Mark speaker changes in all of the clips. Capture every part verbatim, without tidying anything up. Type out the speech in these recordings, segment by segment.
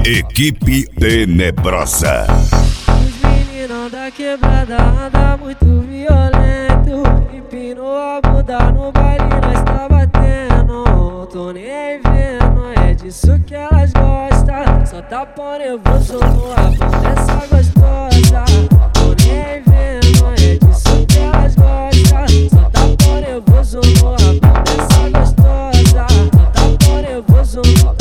Speaker 1: Equipe Tenebrosa.
Speaker 2: Os meninão da quebrada anda muito violento. Empinou a bunda no baile, nós tá batendo. Tô nem vendo, é disso que elas gostam. Só tá pão nervoso no rabo dessa gostosa. Tô nem vendo, é disso que elas gostam. Só tá pão nervoso no rabo dessa gostosa. Só tá pão nervoso no rabo.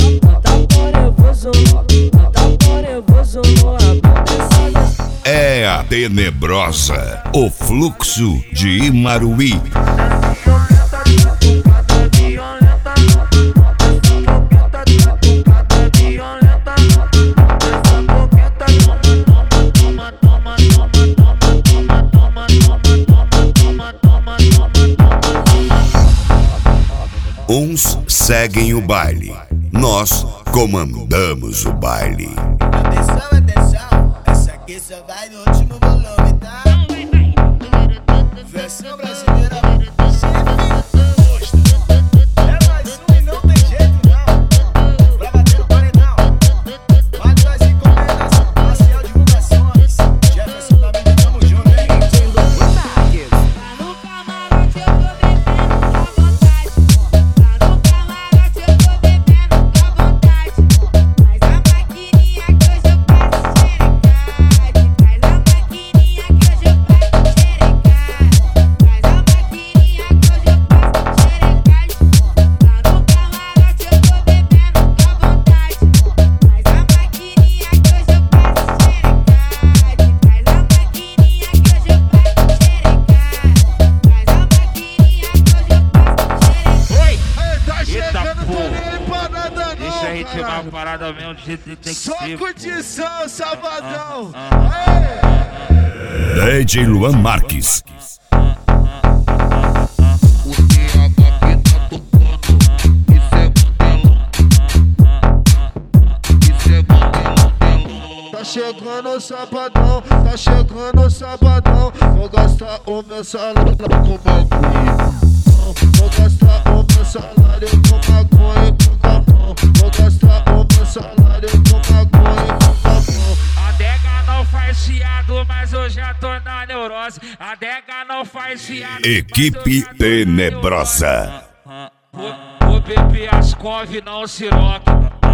Speaker 1: É a Tenebrosa, o fluxo de Imaruí. Uns seguem o baile, nós comandamos o baile.
Speaker 3: Atenção, atenção, essa aqui só vai no último volume, tá? Versão brasileira, é mais um e não tem jeito não. Pra bater no paredão, mas faz encomendas, parcial divulgações. Jefferson também, tamo junto, hein?
Speaker 4: Lá no camarote eu tô bebendo à vontade. Lá no camarote eu tô bebendo à vontade. Traz a maquininha que hoje eu passo xerecade. Traz a maquininha que hoje eu passo xerecade. Traz a maquininha que hoje eu passo xerecade. Lá no camarote eu tô bebendo à vontade. Traz a maquininha que hoje eu passo xerecade. Traz a maquininha que hoje eu passo xerecade. Traz a maquininha que hoje eu passo xerecade.
Speaker 5: Oi!
Speaker 6: Tá
Speaker 5: Eita
Speaker 6: chegando, tô
Speaker 5: porra.
Speaker 6: nem aí pra nada não,
Speaker 5: Deixa a gente
Speaker 6: caralho.
Speaker 5: chamar a parada mesmo do jeito que tem que
Speaker 6: Só
Speaker 5: ser.
Speaker 6: curtição, sabadão.
Speaker 1: D J Luan Marques.
Speaker 7: O T H P tá tocando, isso é modelão. Isso é modelão.
Speaker 6: Tá chegando o sabadão, tá chegando o sabadão. Vou gastar o meu salário com bagulho. Vou gastar o meu salário com maconha e com capão. Vou gastar o meu salário com maconha e com capão.
Speaker 5: A adega não faz chiado, mas eu já tô na neurose. A adega não faz chiado.
Speaker 1: Equipe Tenebrosa.
Speaker 5: Vou, vou beber as cove, não siroque.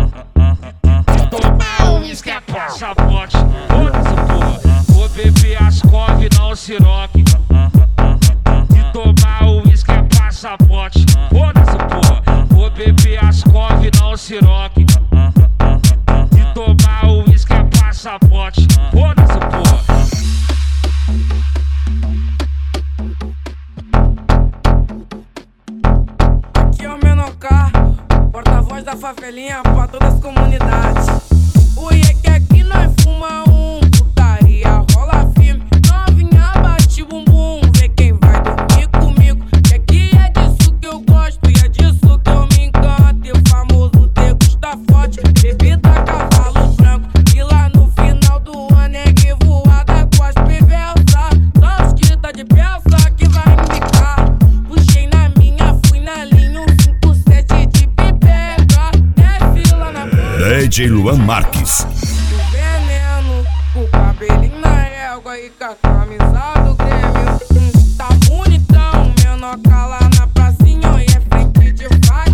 Speaker 5: Tomar um uísque é passaporte. Foda-se, porra. Vou beber as cove, não siroque. E tomar o uísque é passaporte. Foda-se, porra. Vou beber as cove, não siroque. E tomar o uísque é passaporte. Foda-se, porra.
Speaker 8: Aqui é o Menocá, porta-voz da favelinha pra todas as comunidades. O é que aqui nós fuma um, putaria rola firme. Novinha bate bumbum, vê quem vai dormir comigo. Que aqui é disso que eu gosto e é disso que eu me encanto. E o famoso degusta forte, bebida cavalo branco. E lá no final do ano é revoada com as perversas. Só os que tá de peça que vai indicar. Puxei na minha, fui na linha, um cinco sete de pipeca. Desce lá na
Speaker 1: D J Luan Marques.
Speaker 8: do veneno, com o cabelinho na régua e com a camisa do Grêmio. Hum, tá bonitão, Menor lá na pracinha e é frente de faca.